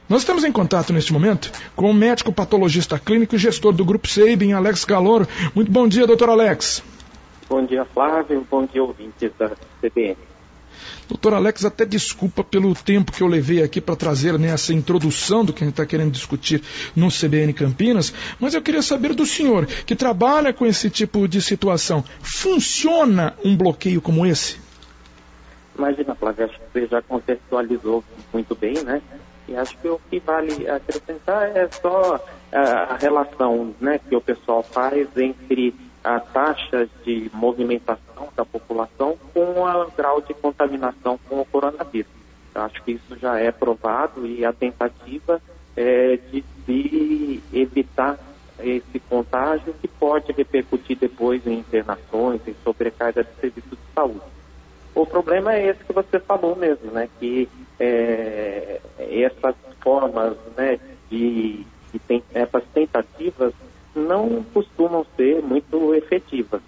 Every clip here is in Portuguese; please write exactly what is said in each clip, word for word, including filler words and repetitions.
Nós estamos em contato neste momento com o médico patologista clínico e gestor do Grupo Sabin, Alex Galoro. Muito bom dia, doutor Alex. Bom dia, Flávio. Bom dia, ouvintes da C B N. Doutor Alex, até desculpa pelo tempo que eu levei aqui para trazer, né, essa introdução do que a gente está querendo discutir no C B N Campinas, mas eu queria saber do senhor, que trabalha com esse tipo de situação, funciona um bloqueio como esse? Imagina, Flávio, acho que você já contextualizou muito bem, né? E acho que o que vale acrescentar é só a, a relação, né, que o pessoal faz entre a taxa de movimentação da população com o grau de contaminação com o coronavírus. Eu acho que isso já é provado e a tentativa é de se evitar esse contágio que pode repercutir depois em internações, em sobrecarga de serviços de saúde. O problema é esse que você falou mesmo, né? Que é, essas formas, né, de, de tem, essas tentativas não costumam ser muito efetivas,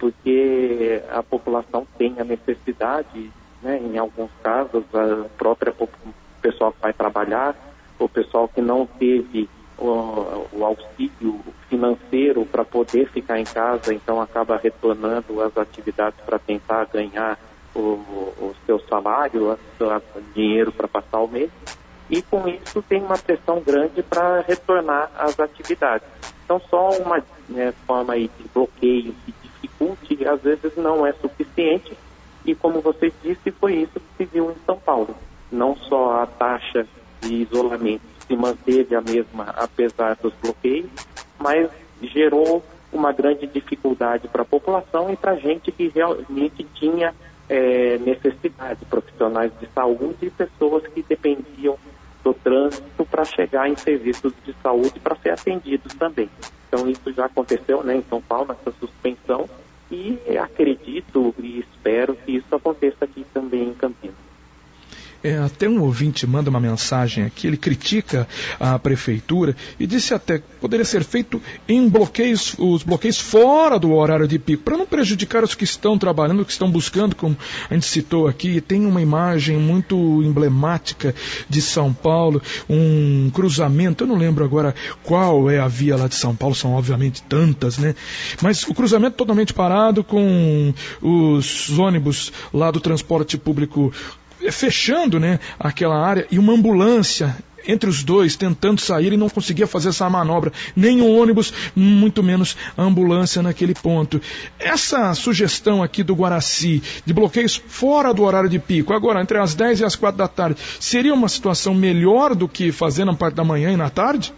porque a população tem a necessidade, né, em alguns casos, a própria o pessoal que vai trabalhar, o pessoal que não teve o, o auxílio financeiro para poder ficar em casa, então acaba retornando às atividades para tentar ganhar o, o seu salário, o dinheiro para passar o mês, e com isso tem uma pressão grande para retornar às atividades. Então só uma, né, forma aí de bloqueio que dificulte, às vezes não é suficiente, e como você disse, foi isso que se viu em São Paulo. Não só a taxa de isolamento se manteve a mesma apesar dos bloqueios, mas gerou uma grande dificuldade para a população e para a gente que realmente tinha é, necessidade, profissionais de saúde e pessoas que dependiam do trânsito para chegar em serviços de saúde para ser atendidos também. Então isso já aconteceu, né, em São Paulo, essa suspensão, e acredito e espero que isso aconteça aqui também em Campinas. É, até um ouvinte manda uma mensagem aqui, ele critica a prefeitura e disse até que poderia ser feito em bloqueios, os bloqueios fora do horário de pico, para não prejudicar os que estão trabalhando, que estão buscando, como a gente citou aqui. Tem uma imagem muito emblemática de São Paulo, um cruzamento, eu não lembro agora qual é a via lá de São Paulo, são obviamente tantas, né? Mas o cruzamento totalmente parado, com os ônibus lá do transporte público fechando, né, aquela área, e uma ambulância entre os dois tentando sair e não conseguia fazer essa manobra, nem o ônibus, muito menos a ambulância naquele ponto. Essa sugestão aqui do Guaraci de bloqueios fora do horário de pico, agora entre as dez e as quatro da tarde, seria uma situação melhor do que fazer na parte da manhã e na tarde?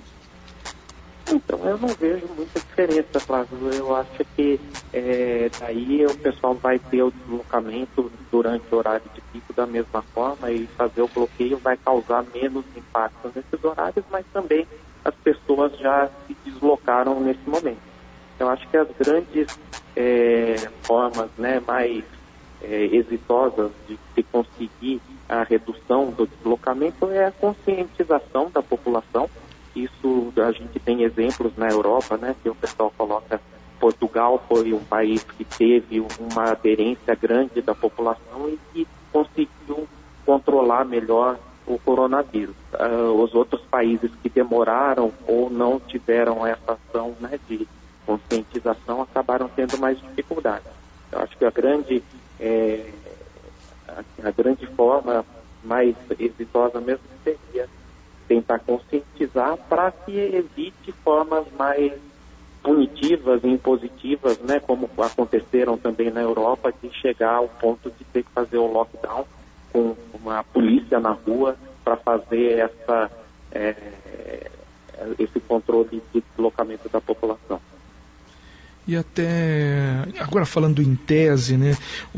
Então, eu não vejo muita diferença, Flávio. Eu acho que é, daí o pessoal vai ter o deslocamento durante o horário de pico da mesma forma, e fazer o bloqueio vai causar menos impacto nesses horários, mas também as pessoas já se deslocaram nesse momento. Eu acho que as grandes é, formas, né, mais é, exitosas de se conseguir a redução do deslocamento é a conscientização da população. Isso a gente tem exemplos na Europa, né, que o pessoal coloca. Portugal foi um país que teve uma aderência grande da população e que conseguiu controlar melhor o coronavírus. Uh, os outros países que demoraram ou não tiveram essa ação, né, de conscientização acabaram tendo mais dificuldade. Eu acho que a grande, é, a, a grande forma mais exitosa mesmo seria tentar conscientizar para que evite formas mais punitivas e impositivas, né, como aconteceram também na Europa, de chegar ao ponto de ter que fazer o lockdown com uma polícia na rua para fazer essa, é, esse controle de deslocamento da população. E até, agora falando em tese, né,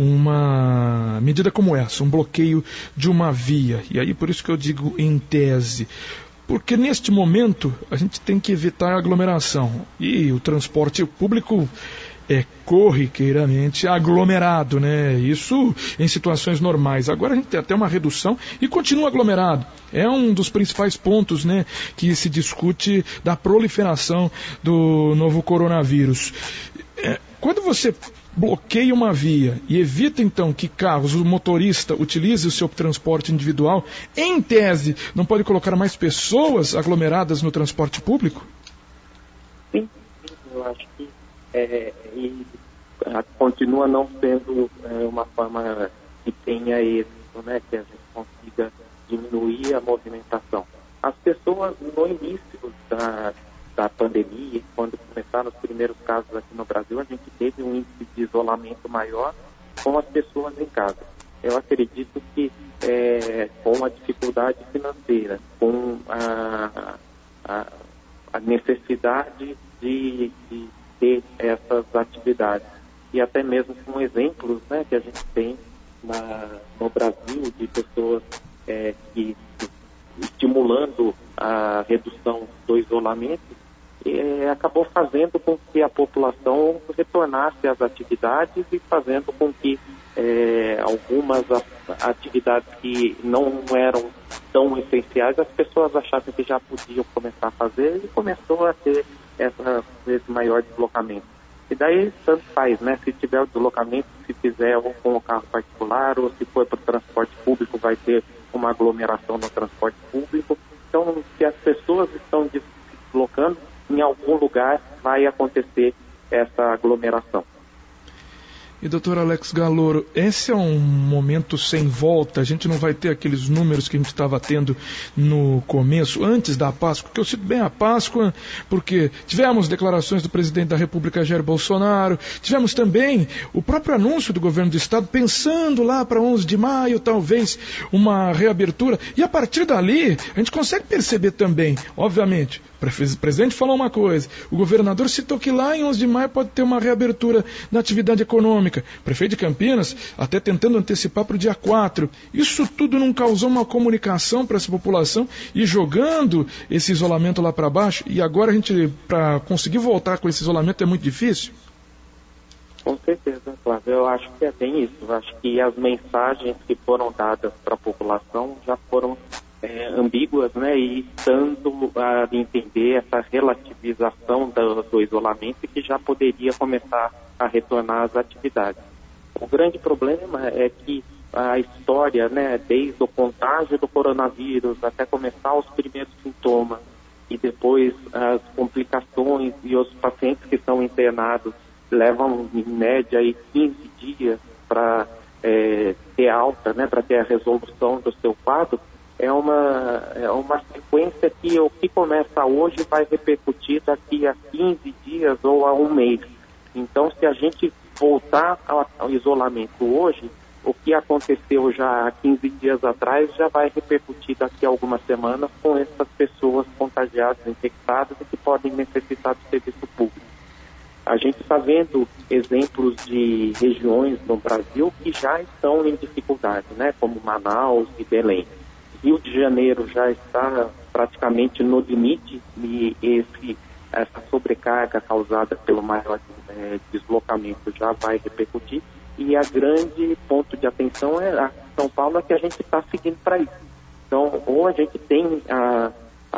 uma medida como essa, um bloqueio de uma via, e aí por isso que eu digo em tese, porque neste momento a gente tem que evitar a aglomeração, e o transporte público é corriqueiramente aglomerado, né? Isso em situações normais. Agora a gente tem até uma redução e continua aglomerado. É um dos principais pontos, né, que se discute da proliferação do novo coronavírus. É, quando você bloqueia uma via e evita então que carros, o motorista utilize o seu transporte individual, em tese, não pode colocar mais pessoas aglomeradas no transporte público? Sim, sim, eu acho que é, e, a, continua não sendo é, uma forma que tenha êxito, né, que a gente consiga diminuir a movimentação. As pessoas, no início da, da pandemia, quando começaram os primeiros casos aqui no Brasil, a gente teve um índice de isolamento maior com as pessoas em casa. Eu acredito que é, com a dificuldade financeira, com a, a, a necessidade de, de ter essas atividades, e até mesmo com exemplos, né, que a gente tem na, no Brasil de pessoas é, que estimulando a redução do isolamento, é, acabou fazendo com que a população retornasse às atividades e fazendo com que é, algumas atividades que não eram tão essenciais, as pessoas achassem que já podiam começar a fazer, e começou a ter essa, esse maior deslocamento. E daí, tanto faz, né? Se tiver o deslocamento, se fizer ou com o carro particular, ou se for para o transporte público, vai ter uma aglomeração no transporte público. Então, se as pessoas estão se deslocando, em algum lugar vai acontecer essa aglomeração. E doutor Alex Galoro, esse é um momento sem volta, a gente não vai ter aqueles números que a gente estava tendo no começo, antes da Páscoa, porque eu cito bem a Páscoa, porque tivemos declarações do presidente da República, Jair Bolsonaro, tivemos também o próprio anúncio do governo do estado, pensando lá para onze de maio, talvez, uma reabertura, e a partir dali, a gente consegue perceber também, obviamente, o presidente falou uma coisa, o governador citou que lá em onze de maio pode ter uma reabertura da atividade econômica, prefeito de Campinas até tentando antecipar para o dia quatro. Isso tudo não causou uma comunicação para essa população e jogando esse isolamento lá para baixo? E agora a gente, para conseguir voltar com esse isolamento, é muito difícil? Com certeza, Flávio. Eu acho que é bem isso. Eu acho que as mensagens que foram dadas para a população já foram é, ambíguas, né? E dando a entender essa relativização do, do isolamento, que já poderia começar a retornar às atividades. O grande problema é que a história, né, desde o contágio do coronavírus até começar os primeiros sintomas e depois as complicações e os pacientes que são internados levam em média aí quinze dias para é, ter alta, né, para ter a resolução do seu quadro, é uma, é uma sequência que o que começa hoje vai repercutir daqui a quinze dias ou a um mês. Então, se a gente voltar ao, ao isolamento hoje, o que aconteceu já há quinze dias atrás já vai repercutir daqui a algumas semanas com essas pessoas contagiadas, infectadas e que podem necessitar do serviço público. A gente está vendo exemplos de regiões no Brasil que já estão em dificuldade, né, como Manaus e Belém. Rio de Janeiro já está praticamente no limite e esse essa sobrecarga causada pelo maior é, deslocamento já vai repercutir, e a grande ponto de atenção é a São Paulo, é que a gente está seguindo para isso. Então, ou a gente tem a,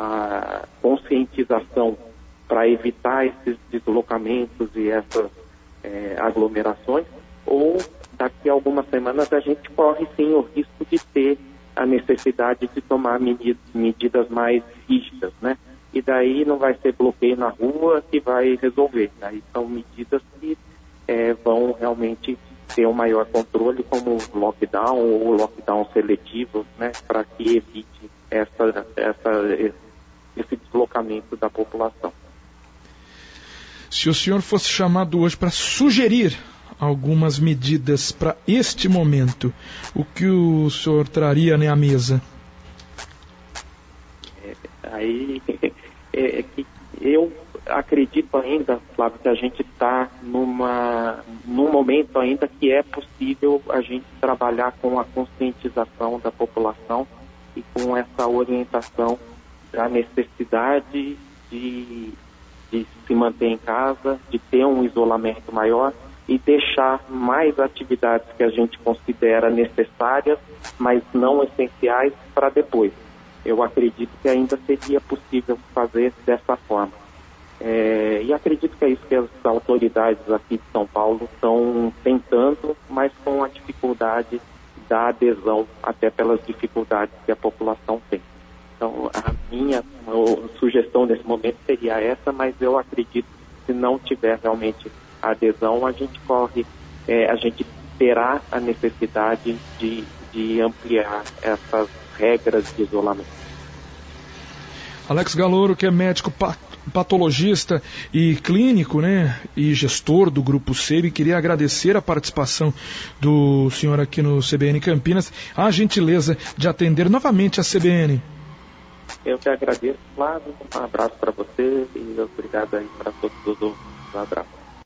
a conscientização para evitar esses deslocamentos e essas é, aglomerações, ou daqui a algumas semanas a gente corre sim o risco de ter a necessidade de tomar medidas, medidas mais rígidas, né? E daí não vai ser bloqueio na rua que vai resolver. Daí são medidas que é, vão realmente ter um maior controle, como lockdown ou lockdown seletivo, né, para que evite essa, essa, esse deslocamento da população. Se o senhor fosse chamado hoje para sugerir algumas medidas para este momento, o que o senhor traria, né, à mesa? É, aí é que eu acredito ainda, Flávio, que a gente está numa num momento ainda que é possível a gente trabalhar com a conscientização da população e com essa orientação da necessidade de, de se manter em casa, de ter um isolamento maior e deixar mais atividades que a gente considera necessárias, mas não essenciais, para depois. Eu acredito que ainda seria possível fazer dessa forma. É, e acredito que é isso que as autoridades aqui de São Paulo estão tentando, mas com a dificuldade da adesão, até pelas dificuldades que a população tem. Então, a minha a sugestão nesse momento seria essa, mas eu acredito que se não tiver realmente adesão, a gente corre, é, a gente terá a necessidade de, de ampliar essas regras de isolamento. Alex Galouro, que é médico patologista e clínico, né, e gestor do Grupo SEIB, queria agradecer a participação do senhor aqui no C B N Campinas, a gentileza de atender novamente a C B N. Eu que agradeço, Flávio, um abraço para você e obrigado aí para todos. Um abraço.